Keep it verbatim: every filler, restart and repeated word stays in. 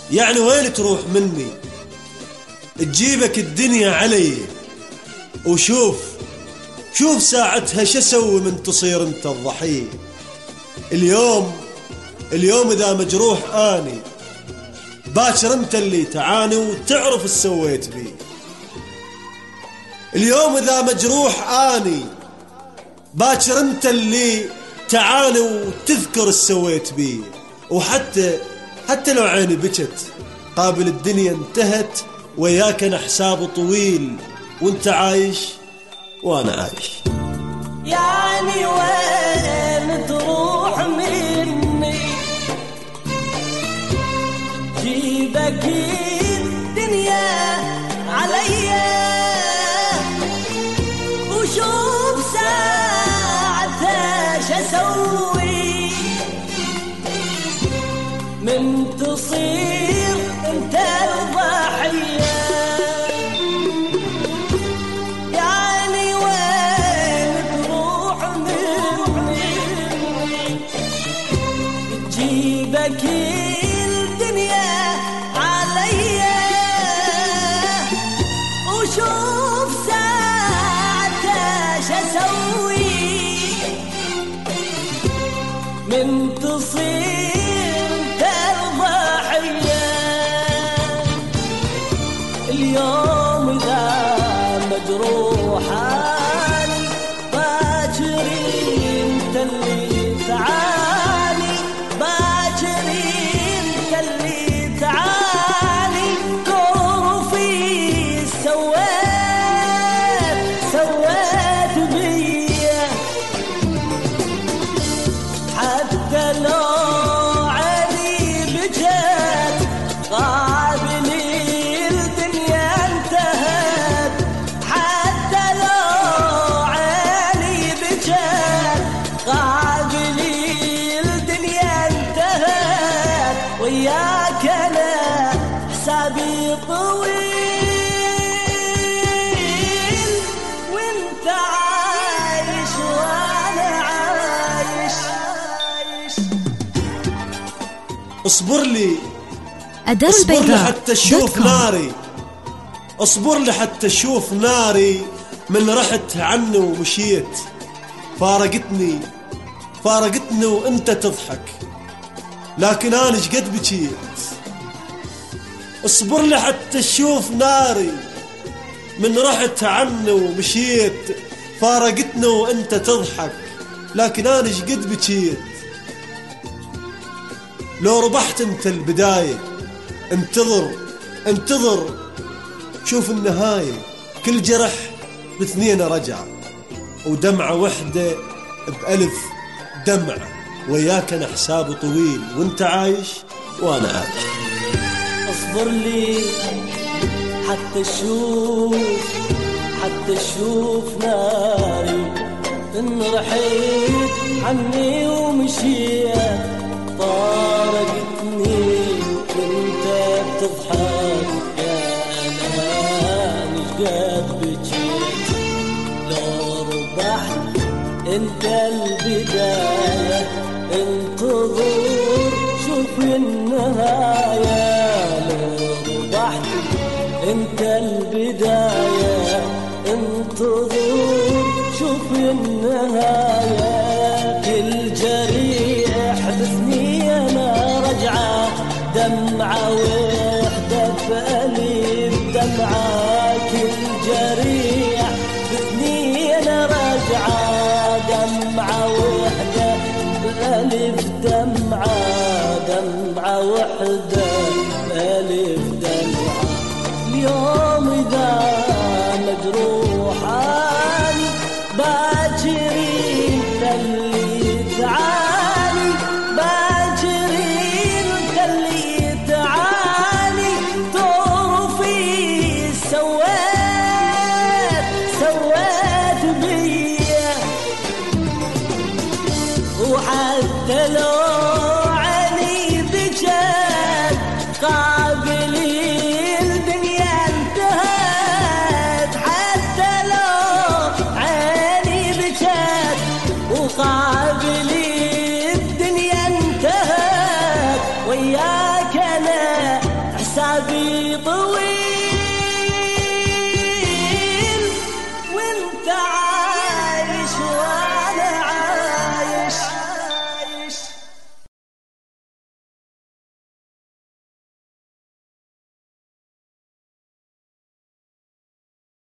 يعني وين تروح مني؟ تجيبك الدنيا علي، وشوف شوف ساعتها شسوي من تصير انت الضحية. اليوم اليوم اذا مجروح اني، باكر انت اللي تعاني وتعرف ايش سويت بي. اليوم اذا مجروح اني، باكر انت اللي تعاني وتذكر ايش سويت بي. وحتى حتى لو عيني بكت قابل الدنيا انتهت، وياك انا حساب طويل وانت عايش وانا عايش. يعني وين تروح مني؟ جيبك الدنيا عليا، وشوف ساعتها شسوي من تصير انت الضحية. يعني وين تروح مني؟ تجيبك الدنيا عليا، وشوف ساعتها شسوي من تصير اليوم إذا مجروح أني، باكر انت اللي تعاني، باكر انت اللي تعاني. كوفي سويت سويت بيا، حتى لو عيني بجت قابلي وياك انا حسابي طويل وانت عايش وانا عايش. اصبر لي الدار اصبر لي البيضاء حتى تشوف ناري، اصبر لي حتى تشوف ناري. من رحت عني ومشيت، فارقتني فارقتني وانت تضحك، لكن انا شقد بكيت. اصبر لي حتى تشوف ناري، من رحت عني ومشيت، فارقتني وانت تضحك، لكن انا شقد بكيت. لو ربحت انت البداية، انتظر انتظر شوف النهاية. كل جرح باثنين رجع، ودمعة وحدة بألف دمعة. وياك انا حساب طويل وانت عايش وانا عايش. اصبر لي حتى تشوف حتى تشوف ناري، ان رحيت عني ومشيت، طارقتني وانت بتضحك. يا انا نشقد بجيت، لو ربحت انت البداية، انتظر شوف النهاية. لو ربحت انت البداية، انتظر شوف النهاية. كل جريح بثنينا رجعة، دمعة وحدة بألف دمعة. كل جريح بثنينا رجعة، دمعة وحدة بألف دمعة، دمعة وحدة بألف دمعة. اليوم إذا مجروح أني، باكر انت اللي تعاني، باكر انت اللي تعاني. طرفي سويت سويت بيا، وحتى لو